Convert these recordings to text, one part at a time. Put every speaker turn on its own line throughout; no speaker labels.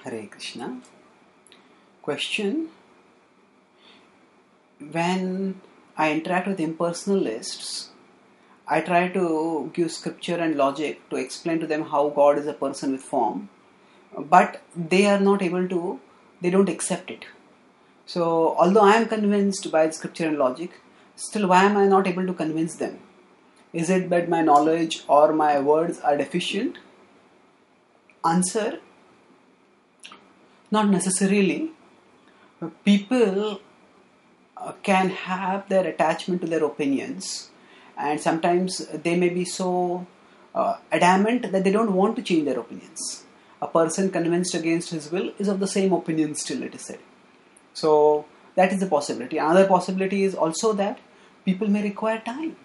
Hare Krishna. Question: when I interact with impersonalists, I try to give scripture and logic to explain to them how God is a person with form, but they are not able to, they don't accept it. So, although I am convinced by the scripture and logic, still why am I not able to convince them? Is it that my knowledge or my words are deficient? Answer: not necessarily. People can have their attachment to their opinions, and sometimes they may be so adamant that they don't want to change their opinions. A person convinced against his will is of the same opinion still, it is said. So that is a possibility. Another possibility is also that people may require time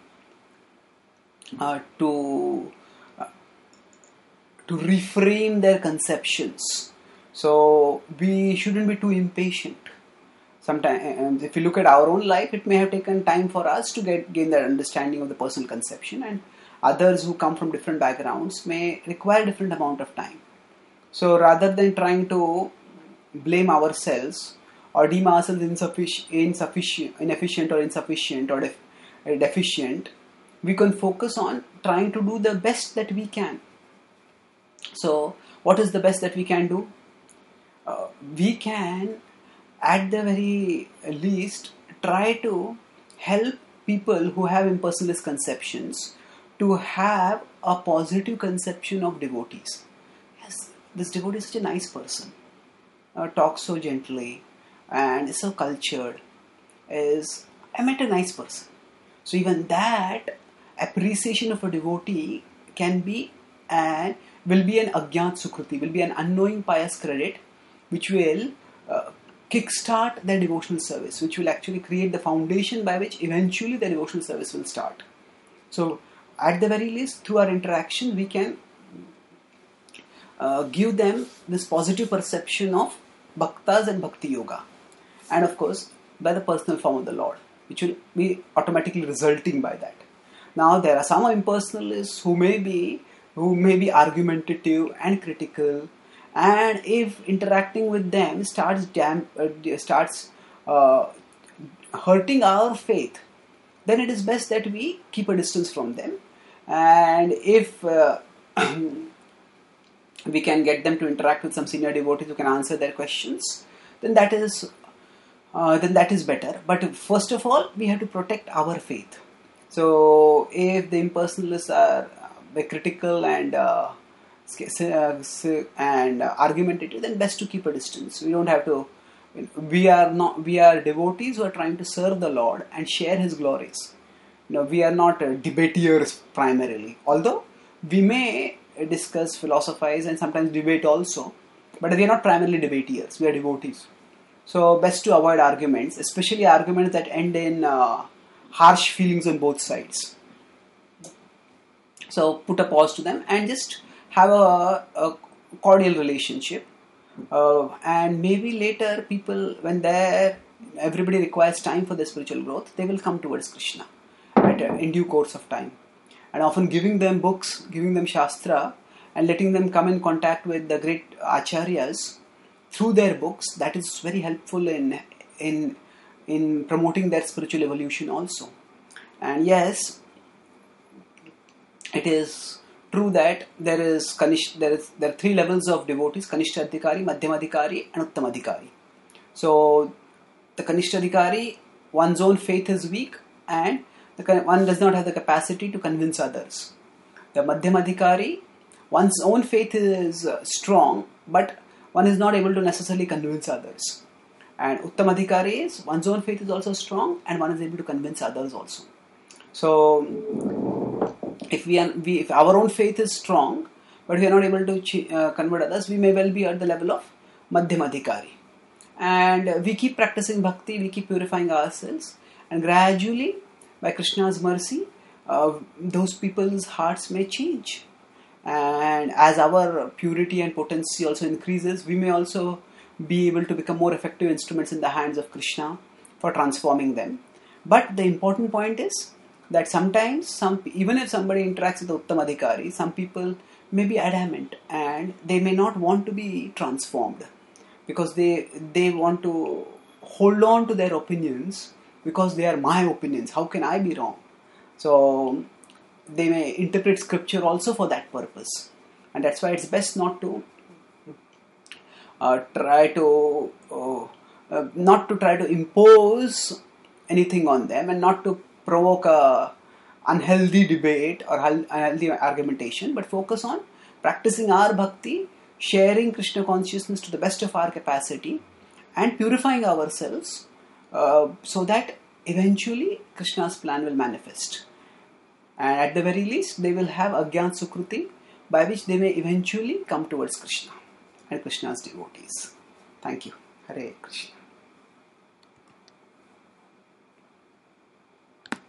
to reframe their conceptions. So we shouldn't be too impatient. Sometimes, if you look at our own life, it may have taken time for us to gain that understanding of the personal conception, and others who come from different backgrounds may require different amount of time. So rather than trying to blame ourselves or deem ourselves inefficient or insufficient or deficient, we can focus on trying to do the best that we can. So what is the best that we can do? We can, at the very least, try to help people who have impersonalist conceptions to have a positive conception of devotees. Yes, this devotee is such a nice person, talks so gently and is so cultured. I met a nice person. So even that appreciation of a devotee can be and will be an agyat sukruti, will be an unknowing pious credit, which will kickstart their devotional service, which will actually create the foundation by which eventually the devotional service will start. So at the very least, through our interaction, we can give them this positive perception of bhaktas and bhakti yoga, and of course by the personal form of the Lord, which will be automatically resulting by that. Now there are some impersonalists who may be argumentative and critical, and if interacting with them starts hurting our faith, then it is best that we keep a distance from them. And if we can get them to interact with some senior devotees who can answer their questions, then that is better. But first of all, we have to protect our faith. So if the impersonalists are critical and argumentative, then best to keep a distance. We don't have to. We are devotees who are trying to serve the Lord and share His glories. We are not debaters primarily. Although we may discuss, philosophize, and sometimes debate also, but we are not primarily debaters. We are devotees. So best to avoid arguments, especially arguments that end in harsh feelings on both sides. So put a pause to them and just have a cordial relationship, and maybe later people, when everybody requires time for their spiritual growth, they will come towards Krishna in due course of time. And often giving them books, giving them shastra, and letting them come in contact with the great acharyas through their books, that is very helpful in promoting their spiritual evolution also. And yes, it is true that there are three levels of devotees: Kanishtha-adhikari, Madhyama-adhikari, and Uttama-adhikari. So the Kanishtha-adhikari, one's own faith is weak and one does not have the capacity to convince others. The Madhyama-adhikari, one's own faith is strong, but one is not able to necessarily convince others. And Uttama-adhikari is one's own faith is also strong and one is able to convince others also. So if our own faith is strong, but we are not able to convert others, we may well be at the level of Madhyama-adhikari. And we keep practicing bhakti, we keep purifying ourselves, and gradually, by Krishna's mercy, those people's hearts may change. And as our purity and potency also increases, we may also be able to become more effective instruments in the hands of Krishna for transforming them. But the important point is that sometimes, even if somebody interacts with the Uttama-adhikari, some people may be adamant and they may not want to be transformed because they want to hold on to their opinions because they are my opinions. How can I be wrong? So they may interpret scripture also for that purpose, and that's why it's best not to try to impose anything on them, and not to provoke a unhealthy debate or unhealthy argumentation, but focus on practicing our bhakti, sharing Krishna consciousness to the best of our capacity, and purifying ourselves so that eventually Krishna's plan will manifest. And at the very least, they will have Agyan Sukruti, by which they may eventually come towards Krishna and Krishna's devotees. Thank you. Hare Krishna.